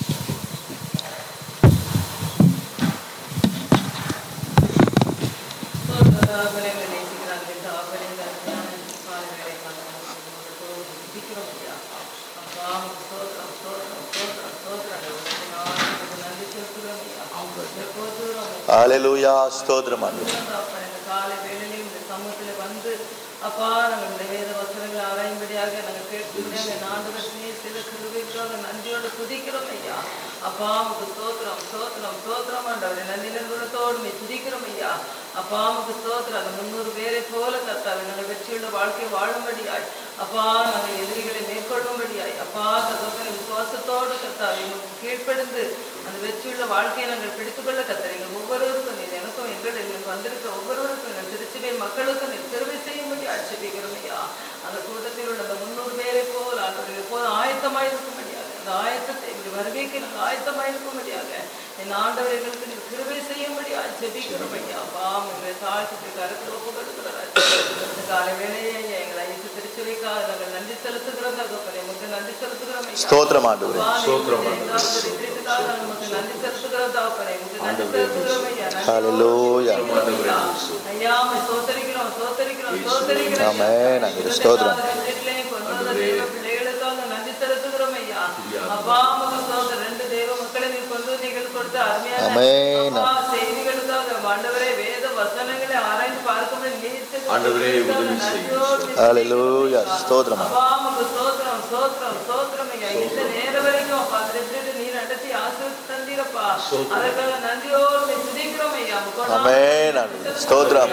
ஹல்லேலூயா, ஸ்தோத்திரம் ஆண்டவரே. காலை வேளையிலே இந்த சமூகத்திலே வந்து அப்பா நாங்கள் வேத வசனங்களை ஆராயும்படியாக நாங்கள் கேட்கும்படியாக ஆண்டவர் சில கிருபைக்காக நன்றியோடு துதிக்கிறோம் ஐயா. அப்பா உமக்கு ஸ்தோத்திரம், ஸ்தோத்திரம், ஸ்தோத்திரம் ஆண்டவரே. நன்றி நிறுவனத்தோடு நீ துதிக்கிறோம் ஐயா. அப்பா உமக்கு ஸ்தோத்திரம். அந்த முன்னூறு பேரை போல கர்த்தாவே நாங்கள் வெற்றியுள்ள வாழ்க்கை வாழும்படியாய், அப்பா நாங்கள் எதிரிகளை மேற்கொள்ளும்படியாய், அப்பா தகவலை விசுவாசத்தோடு கர்த்தாவே உங்களுக்கு கீழ்ப்படிந்து அந்த வெற்றியுள்ள வாழ்க்கையை நாங்கள் பிடித்துக்கொள்ள கர்த்தர் ஒவ்வொருவருக்கும் நீ எனக்கும் எங்கள் எங்களுக்கு வந்திருக்க ஒவ்வொருவருக்கும் எங்கள் திருச்சிபை மக்களுக்கும் நீ திருவை செய்யும்படி ஆட்சேபிக்கிறோம் ஐயா. அந்த கூட்டத்தில் உள்ள அந்த முன்னூறு பேரை போல் ஆண்டவர்கள் எப்போது ஆயத்தமாயிருக்கும்படியாக, அந்த ஆயத்தத்தை எங்கள் வருகைக்கு நாங்கள் ஆயத்தமாயிருக்கும்படியாக என் ஆண்டவர் எங்களுக்கு நீ திருவை செய்யும்படி ஆட்சேபிக்கிறோம் ஐயா. பாம் எங்களை தாழ்த்தி கருத்தில் ஒப்புக்கொடுக்கிறார். காலை வேலையை எங்களை ஐந்து திருச்சிவைக்காக நாங்கள் நன்றி செலுத்துகிறோம் தகப்பனே, உங்களுக்கு நன்றி செலுத்துகிறோம் ஐயா. ஸ்தோத்திரம் ஆண்டவரே, ஸ்தோத்திரம் நமக்கு நன்றி செலுத்துகிறோம் தகப்பனே, உங்களுக்கு நன்றி செலுத்துகிறோம் ஐயா. ஹல்லேலூயா ஐயா ஸ்தோத்திரிக்கிறோம், ஸ்தோத்திரிக்கிறோம், ஸ்தோத்திரிக்கிறோம். ஆமென். ஸ்தோத்திரம். பிள்ளைகளுக்காக நன்றி செலுத்துகிறோம் ஐயா. அப்பா உமக்கு ஸ்தோத்திரம். ரெண்டு தேவ மக்களை நீ கொண்டு நீங்கள் கொடுத்த அருமையான செய்திகளுக்காக ஆண்டவரே, வேத வசனங்களை ஆராய்ந்து பார்க்கும்போது ஆண்டவரே ஹல்லேலூயா, ஸ்தோத்திரம். அப்பா உமக்கு ஸ்தோத்திரம், ஸ்தோத்திரம், ஸ்தோத்திரம் ஐயா. இந்த நேரம் வரைக்கும் அப்பா நீ நடத்தி ஆசீர்வதித்து தந்தீரப்பா, அதற்காக நன்றியோடு துதிக்கிறோம் ஐயா. ஆமென் ஆண்டவரே ஸ்தோத்திரம்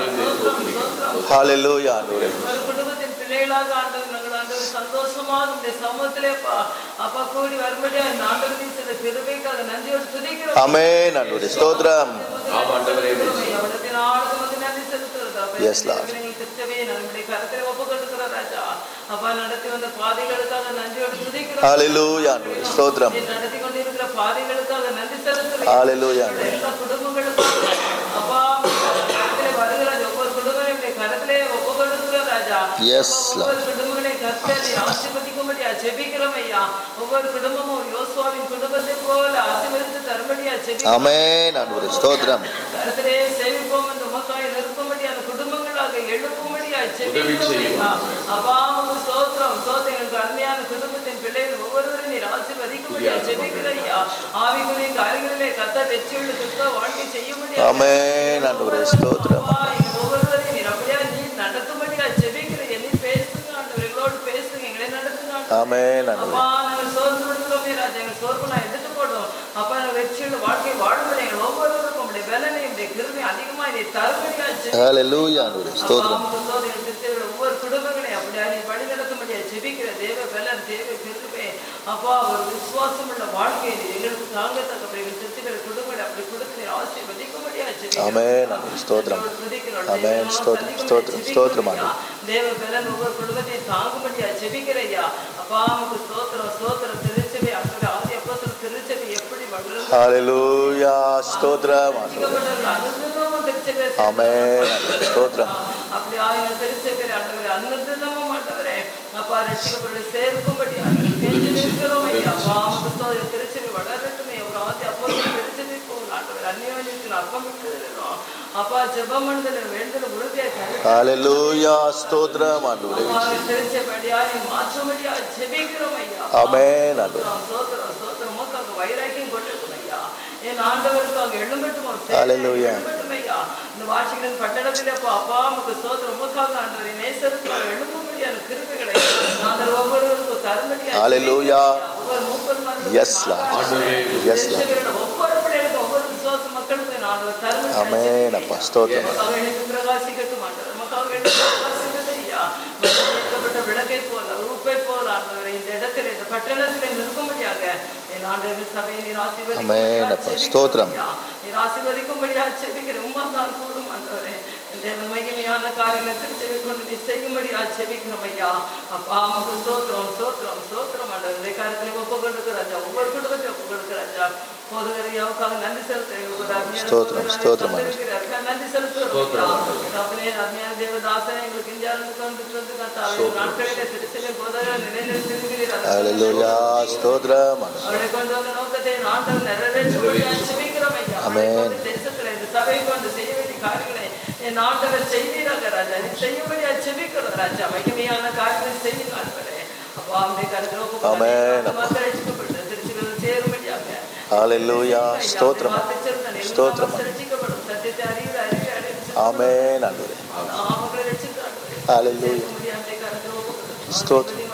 ஹalleluya ஆண்டவரே ஒரு குடும்பத்தின் பிள்ளைகளாக ஆண்டவர் நாங்கள் ஆண்டவர் சந்தோஷமாக இந்த சமூகத்திலே அப்பா கூடி வரும்படியா இந்த ஆண்டவரின் சில கிருபைக்காக நன்றியோடு துதிக்கிறோம். ஆமென் ஆண்டவரே ஸ்தோத்திரம் ஆண்டவரே அவருடைய நாளுக்கு வந்து நன்றி செலுத்துகிறோம். எஸ் லார்ட் திருச்சபையை நம்முடைய கரத்திலே ஒப்புக்கொடுக்கிற ராஜா அப்பா நடத்தி வந்த பாதைகளுக்காக நன்றியோடு துதிக்கிறோம். ஹalleluya ஆண்டவரே ஸ்தோத்திரம் நடத்தி கொண்டிருக்கிற பாதைகளுக்காக நன்றி செலுத்துகிறோம். ஹalleluya எல்லா குடும்பங்களுக்காக அப்பா கரத்திலே வருகிற ஒவ்வொரு குடும்பங்களையும் கரத்திலே ஒப்புக்கொடுக்கிற ராஜா எஸ் ஒவ்வொரு குடும்பங்களை கர்த்தரை ஆசீர்வதிக்கும்படியா ஜெபிக்கிறோம் ஐயா. ஒவ்வொரு குடும்பமும் யோசுவாவின் குடும்பத்தை போல ஆசீர்வதித்து தரும்படியா ஜெபிக்கிறோம். ஆமென் ஆண்டவரே ஸ்தோத்திரம் கர்த்தரே சேவிப்போம் என்று உமக்காய் நிற்கும்படியான குடும்பங்களாக எழுப்பும்படியா ஜெபிக்கிறோம் ஐயா. அப்பா உமக்கு ஸ்தோத்திரம் ஸ்தோத்திரம். எங்களுக்கு அருமையான குடும்பத்தின் பிள்ளைகள் ஒவ்வொருவரும் நீர் ஆசீர்வதிக்கும்படியா ஜெபிக்கிறோம் ஐயா. ஆவிக்குரிய காரியங்களிலே கர்த்தர் வெற்றியுள்ள கிறிஸ்தவ வாழ்க்கை செய்யும்படியா ஆமென் ஆண்டவரே ஸ்தோத்திரம் ஒவ்வொருவரையும் நீர் அப்படியா நீர் நடத்தும்படியா ஜெபிக்கிறேன். என்னை பேசுங்க ஆண்டவர், எங்களோடு பேசுங்க, எங்களை நடத்துங்க ஆண்டவர். ஆமென் ஆண்டவரே அப்பா நாங்கள் சோர்ந்து விடுகிறோமே ராஜா, எங்கள் சோர்வு நான் எடுத்து போடுவோம். அப்பா நாங்கள் வெற்றியுள்ள வாழ்க்கை வாழும்படி எங்கள் ஒவ்வொருவருக்கும் உடைய பலனை உடைய கிருபை அதிகமா இதை தரும்படியா ஜெபிக்கிறேன். ஹalleluya ஆண்டவரே ஸ்தோத்திரம் ஒவ்வொரு குடும்பங்களையும் அப்படியா நீ வழி நடத்தும்படியா ஜெபிக்கிற தேவ பலன் தேவ கிருபை அப்பா ஒரு விசுவாசம் உள்ள வாழ்க்கையை எங்களுக்கு தாங்கத்தக்க திருத்திகளை குடும்பங்களை அப்படி கொடுத்து நீர் ஆசீர்வதிக்கும்படியா ஜெபிக்கிறேன். ஆமென் ஆண்டவரே ஸ்தோத்திரம் ஆமென் ஸ்தோத்திரம் ஸ்தோத்திரம் ஸ்தோத்திரம் ஆண்டவரே தேவ பலன் ஒவ்வொரு குடும்பத்தை தாங்கும்படியா ஜெபிக்கிறையா. அப்பா உமக்கு ஸ்தோத்திரம் ஸ்தோத்திரம். திருச்சபை அப்படி ஆதி அப்போஸ்தலர் திருச்சபை எப்படி வளரும் ஹalleluya ஸ்தோத்திரம் ஆண்டவரே அனுதினமும் திருச்சபை ஆமென் ஆண்டவரே ஸ்தோத்திரம் அப்படி ஆயிரம் திருச்சபை ஆண்டவரே அனுதினமும் ஆண்டவரே அப்பா ரட்சிக்கப்பட்டு சேர்க்கும்படியா கெஞ்சி நிற்கிறோம் ஐயா. அப்பா உமக்கு ஸ்தோத்திரம். திருச்சபை வளரட்டுமே. ஒரு ஆதி அப்போஸ்தலர் திருச்சபை போல் ஆண்டவரே அந்நியோன்யத்தில் அப்பமிட்டுகிறோம். அப்பா ஜெபம் பண்ணுதல் வேண்டுதல் உறுதியாக ஹalleluya ஸ்தோத்திரம் ஆண்டவரே திருச்சபையா நீ மாற்றும்படியா ஜெபிக்கிறோம் ஐயா. ஆமென் ஆண்டவரே ஸ்தோத்திரம் ஸ்தோத்திரம். உமக்காக வைராக்கியம் கொண்டிருக்கும் ஐயா. என் ஆண்டவருக்காக எழும்பட்டும் ஹalleluya எழும்பட்டும் ஐயா. இந்த வாசிகளின் பட்டணத்திலே அப்பா அப்பா உமக்கு ஸ்தோத்திரம். உமக்காக ஆண்டவரை நேசருக்காக எழும்பும்படியான கிருபைகளை நாங்கள் ஒவ்வொருவருக்கும் தரும்படியா ஹalleluya ஒவ்வொரு மூப்பர்மாரும் எஸ் லார்ட் எஸ் லார்ட் ஒவ்வொரு பிள்ளைகளுக்கும் ஒவ்வொரு விசுவாச மக்களுக்கும் ஆண்டவர் தரும்படியா ஆமென் அப்பா ஸ்தோத்திரம் நமக்காக எழுந்து பிரகாசிக்கட்டும் ஆண்டவர். நமக்காக எழுந்து பிரகாசிக்கட்டும் ஐயா. ஏற்கப்பட்ட விளக்கை போல உறுப்பை போல ஆண்டவரை இந்த இடத்துல இந்த பட்டணத்தில் நிற்கும்படியாக என் ஆண்டவர் சபையை நீர் ஆமென் அப்பா ஸ்தோத்திரம் நீர் ஆசீர்வதிக்கும்படியாக ஜெபிக்கிறேன். உம்மாதான் கூடும் ஆண்டவரே. இந்த மகிமையான காரியத்தில் செவி கொண்டு நீ செய்யும்படியாக ஜெபிக்கிறோம் ஐயா. அப்பா உமக்கு ஸ்தோத்திரம் ஸ்தோத்திரம் ஸ்தோத்திரம் ஆண்டவர். இந்த காரியத்தில் ஒப்பு கொடுக்கிற ராஜா ஒவ்வொரு குடும்பத்தை ஒப்பு கொடுக்கிற ராஜா போதுகரையாவுக்காக நன்றி செலுத்துகிறேன். ஸ்தோத்திரம் ஸ்தோத்திரம் நன்றி செலுத்துகிறோம். அருமையான தேவதாசனை எங்களுக்கு இந்தியாவிலிருந்து கொண்டு வந்து கர்த்தாவே நாட்களிலே திருச்சபை போதகரை நிலைநிறுத்துகிறீர்கள். ஹalleluya ஸ்தோத்திரம் அவரை கொண்டு வந்த நோக்கத்தை ஆண்டவர் நிறைவேற்றும்படியாக ஜெபிக்கிறோம் ஐயா. ஆமென். தேசத்தில் இந்த சபையை கொண்டு செய்ய வேண்டிய காரியங்களை என் ஆண்டவர் செய்வீராக ராஜா. நீ செய்யும்படியாக ஜெபிக்கிறோம் ராஜா. மகிமையான காரியங்களை செய்யுங்க ஆண்டவரே. அப்பா அவருடைய கருத்தில் ஒப்பு ஆமென். மக்கள் ரட்சிக்கப்பட்டு திருச்சிகள் சேரும்படியாக ஹalleluya ஸ்தோத்திரம் ஸ்தோத்திரம் ரட்சிக்கப்படும் சத்தியத்தை அறிகிற அறிவை அடைந்து ஆமென் ஆண்டவரே அவங்களை ரட்சித்து ஆண்டவரே ஹalleluya முடியாத கருத்தில் ஒப்பு கொடுத்து ஸ்தோத்திரம்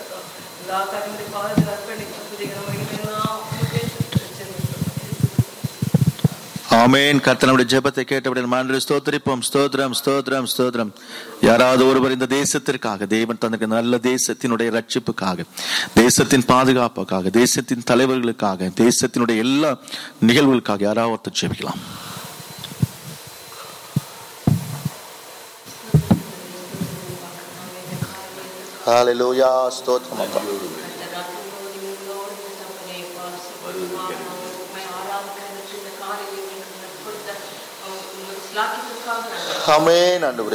எல்லா காரியங்களையும் பாதத்தில் அர்ப்பணிக்கிறோம். துதிக்கிற மகிமையெல்லாம் உமக்கே ஆமென். கர்த்தனுடைய ஜெபத்தை கேட்டவுடன் மாண்டரை ஸ்தோத்திரிப்போம். ஸ்தோத்திரம் ஸ்தோத்திரம் ஸ்தோத்திரம். யாராவது ஒருவர் இந்த தேசத்திற்காக தேவன் தனக்கு நல்ல தேசத்தினுடைய ரட்சிப்புக்காக தேசத்தின் பாதுகாப்புக்காக தேசத்தின் தலைவர்களுக்காக தேசத்தினுடைய எல்லா நிகழ்வுகளுக்காக யாராவது ஒருத்தர் ஜெபிக்கலாம். ஹalleluya ஸ்தோத்திரம் அப்பா ஆமென் ஆண்டவரே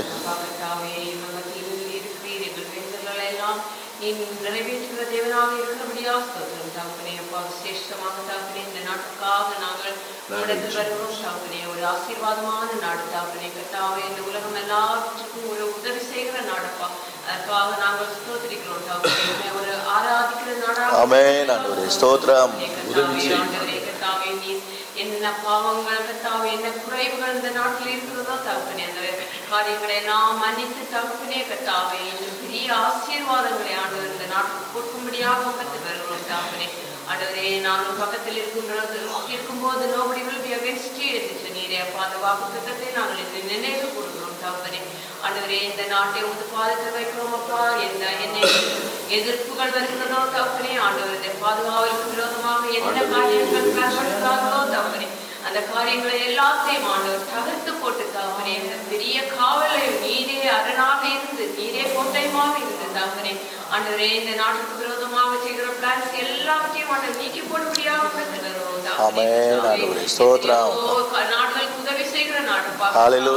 நிறைவேற்றுகிற தேவனாக இருக்கிறபடியா ஸ்தோத்திரம் தகப்பனே. அப்பா விசேஷமாக தகப்பனே இந்த நாட்டுக்காக நாங்கள் நடந்து வருகிறோம் தகப்பனே. ஒரு ஆசீர்வாதமான நாடு தகப்பனே. கர்த்தாவே இந்த உலகம் எல்லாத்துக்கும் ஒரு உதவி செய்கிற நாடப்பா. அதற்காக நாங்கள் ஸ்தோத்திரிக்கிறோம் தகப்பனே. ஒரு ஆராதிக்கிற நாடாக ஆமென் ஆண்டவரே ஸ்தோத்திரம் ஆண்டவரே. கர்த்தாவே நீ என்ன பாவங்கள் கர்த்தாவே என்ன குறைவுகள் இந்த நாட்டில் இருக்கிறதோ தகப்பனே அந்த காரியங்களை எல்லாம் மன்னித்து தகப்பனே கர்த்தாவே பெரிய ஆசீர்வாதங்களை ஆண்டவர் இந்த நாட்டுக்கு கொடுக்கும்படியாக கற்று வருகிறோம் தகப்பனே. ஆண்டவரே நானும் பக்கத்தில் இருக்கின்றது இருக்கும்போது nobody will be against you என்று சொன்னீரே அப்பா. அந்த வாக்குத்தத்தத்தை நாங்கள் இன்று நினைவு கூறுகிறோம் தகப்பனே. ஆண்டவரே இந்த நாட்டை உமது பாதத்தில் வைக்கிறோம் அப்பா. எந்த என்னை எதிர்ப்புகள் வருகிறதோ தகப்பனே, ஆண்டவரே பாதுகாவலுக்கு விரோதமாக என்ன காரியங்கள் பயன்படுத்தார்களோ தகப்பனே, அந்த காரியங்களை எல்லாத்தையும் ஆண்டவர் தகர்த்து போட்டு தகப்பனே, பெரிய காவலை நீரே அரணாக இருந்து நீரே கோட்டையுமாக இருந்து தகப்பனே, ஆண்டவரே இந்த நாட்டுக்கு விரோதமாக செய்கிற பிளான்ஸ் எல்லாவற்றையும் ஆண்டவர் நீக்கி போடும்படியாக நாடுகளுக்கு உதவி செய்கிற நாடுப்பா.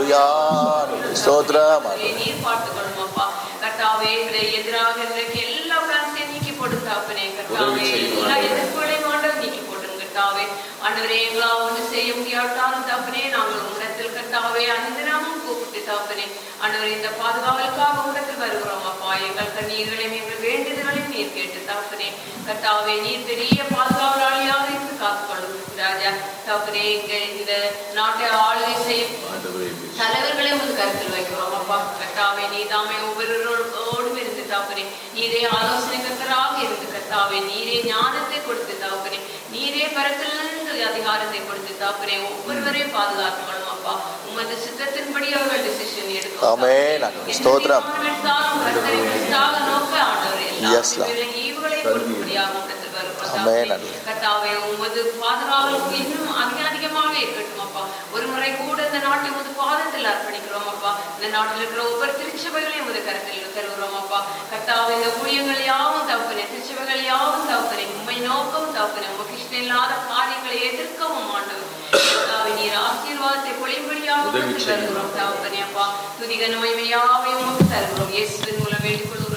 நீர் பார்த்துக்கணும் அப்பா. கர்த்தாவே எதிராக எல்லா பிளான்ஸையும் நீக்கி போட்டு தகப்பனே. கர்த்தாவே எல்லா எதிர்ப்புகளையும் ஆண்டவர் நீக்கி போட்டுங்க கர்த்தாவே. ஆண்டவரே எங்களால் ஒன்று செய்ய முடியாட்டாலும் தகப்பனே, நாங்கள் உங்களிடத்தில் கர்த்தாவே அனுதினமும் கூப்பிட்டு தகப்பனே, ஆண்டவரே இந்த பாதுகாவலுக்காக உங்களிடத்தில் வருகிறோம் அப்பா. எங்கள் கண்ணீர்களையும் எங்கள் வேண்டுதல்களையும் நீர் கேட்டு தகப்பனே, கர்த்தாவே நீர் பெரிய பாதுகாவலாளியாக இருந்து காத்துக்கொள்ளும் ராஜா தகப்பனே. இந்த நாட்டை ஆளுகை செய்யும் தலைவர்களை உங்கள் கருத்தில் வைக்கிறோம் அப்பா. கர்த்தாவே நீ தாமே ஒவ்வொருவரோடும் இருந்து தகப்பனே, நீரே ஆலோசனை கர்த்தராக இருந்து கர்த்தாவே, நீரே ஞானத்தை கொடுத்து தகப்பனே, நீரே பரத்திலிருந்து அதிகாரத்தை கொடுத்து தகப்பனே, ஒவ்வொருவரையும் பாதுகாத்துக்கணும் அப்பா. உமது சித்தத்தின்படி அவர்கள் டிசிஷன் எடுக்கும். ஸ்தோத்திரம். நோக்க ஆண்டவரே ஈவுகளை கொடுக்கும்படியாக உங்களிடத்தில் வருகிறோம் கர்த்தாவே. உமது பாதுகாவலுக்கு இன்னும் அதிக அதிகமாக இருக்கட்டும் அப்பா. ஒரு முறை கூட இந்த நாட்டை உமது பாதத்தில் அர்ப்பணிக்கிறோம் அப்பா. இந்த நாட்டில் இருக்கிற ஒவ்வொரு திருச்சபைகளையும் உமது கருத்தில் தருகிறோம் அப்பா. கர்த்தாவே இந்த ஊழியங்கள் யாவும் தகப்பனே, திருச்சபைகள் யாவும் தகப்பனே, உண்மை நோக்கம் தகப்பனே, உமக்கு இஷ்டம் இல்லாத காரியங்களை எதிர்க்கவும் ஆண்டவர் கர்த்தாவே நீர் ஆசீர்வாதத்தை பொழியும்படியாக தருகிறோம் தகப்பனே அப்பா. துதிக நன்மையாவையும் உமக்கு தருகிறோம். இயேசுவின் மூலம் வேண்டிக் கொள்கிறோம்.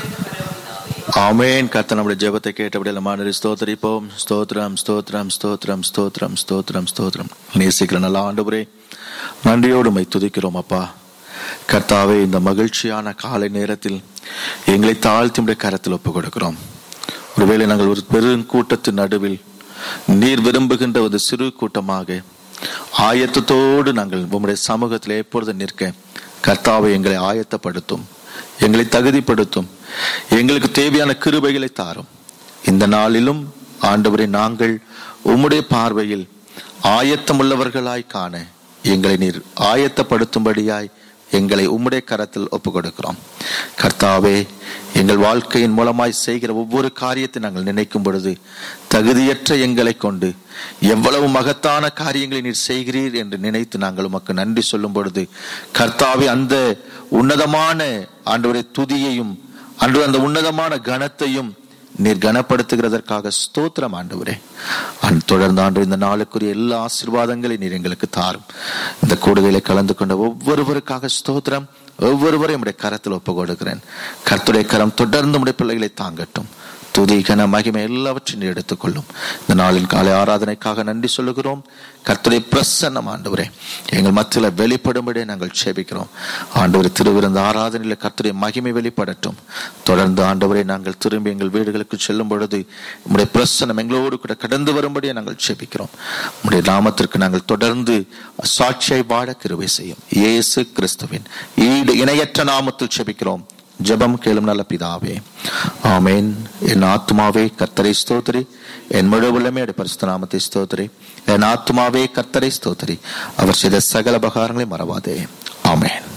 ஆமென். கர்த்தர் நம்முடைய ஜெபத்தை கேட்டபடியால் மாநில ஸ்தோத்திரிப்போம். ஸ்தோத்திரம் ஸ்தோத்திரம் ஸ்தோத்திரம் ஸ்தோத்திரம் ஸ்தோத்திரம் ஸ்தோத்திரம். நேசிக்கிற நல்ல ஆண்டவரே, நன்றியோடு உம்மை துதிக்கிறோம் அப்பா. கர்த்தாவே இந்த மகிழ்ச்சியான காலை நேரத்தில் எங்களை தாழ்த்தி உம்முடைய கரத்தில் ஒப்புக் கொடுக்கிறோம். ஒருவேளை நாங்கள் ஒரு பெரும் கூட்டத்தின் நடுவில் நீர் விரும்புகின்ற ஒரு சிறு கூட்டமாக ஆயத்தத்தோடு நாங்கள் உம்முடைய சமூகத்தில் எப்பொழுது நிற்க கர்த்தாவை எங்களை ஆயத்தப்படுத்தும், எங்களை தகுதிப்படுத்தும், எங்களுக்கு தேவையான கிருபைகளை தாரும். இந்த நாளிலும் ஆண்டவரே நாங்கள் உம்முடைய பார்வையில் ஆயத்தம் உள்ளவர்களாய் காண எங்களை நீர் ஆயத்தப்படுத்தும்படியாய் எங்களை உம்முடைய கரத்தில் ஒப்புக் கொடுக்கிறோம். கர்த்தாவே எங்கள் வாழ்க்கையின் மூலமாய் செய்கிற ஒவ்வொரு காரியத்தை நாங்கள் நினைக்கும் பொழுது தகுதியற்ற எங்களை கொண்டு எவ்வளவு மகத்தான காரியங்களை நீர் செய்கிறீர் என்று நினைத்து நாங்கள் உமக்கு நன்றி சொல்லும் பொழுது கர்த்தாவே அந்த உன்னதமான ஆண்டவரை துதியையும் அன்று அந்த உன்னதமான கனத்தையும் நீர் கனப்படுத்துகிறதற்காக ஸ்தோத்திரம் ஆண்டவரே. தொடர்ந்து ஆண்டு இந்த நாளுக்குரிய எல்லா ஆசீர்வாதங்களையும் நீர் எங்களுக்கு தாரும். இந்த கூடுதலை கலந்து கொண்ட ஒவ்வொருவருக்காக ஸ்தோத்திரம். ஒவ்வொருவரையும் உடைய கரத்தில் ஒப்புக் கொடுக்கிறேன். கர்த்தருடைய கரம் தொடர்ந்து உடைய பிள்ளைகளை தாங்கட்டும். துதி கன மகிமை எல்லாவற்றையும் எடுத்துக்கொள்ளும். இந்த நாளின் காலை ஆராதனைக்காக நன்றி சொல்லுகிறோம். கர்த்தருடைய பிரசன்னம் ஆண்டவரே எங்கள் மத்தியில் வெளிப்படும்படி நாங்கள் சேபிக்கிறோம். ஆண்டவரே திருவிருந்த ஆராதனையில் கர்த்தருடைய மகிமை வெளிப்படட்டும். தொடர்ந்து ஆண்டவரே நாங்கள் திரும்பி எங்கள் வீடுகளுக்கு செல்லும் பொழுது உம்முடைய பிரசன்னம் எங்களோடு கூட கடந்து வரும்படியே நாங்கள் சேபிக்கிறோம். உம்முடைய நாமத்திற்கு நாங்கள் தொடர்ந்து சாட்சியாய் வாழ கிருபை செய்யும். இயேசு கிறிஸ்துவின் ஈடு இணையற்ற நாமத்தில் சேபிக்கிறோம். ஜெபம் கேளும் நல்ல பிதாவே, ஆமேன். என் ஆத்துமாவே கர்த்தரை ஸ்தோத்திரி, என் முழு உள்ளமே பரிசுத்த நாமத்தை ஸ்தோத்திரி. என் ஆத்துமாவே கர்த்தரை ஸ்தோத்திரி, அவர் செய்த சகல உபகாரங்களை மறவாதே. ஆமேன்.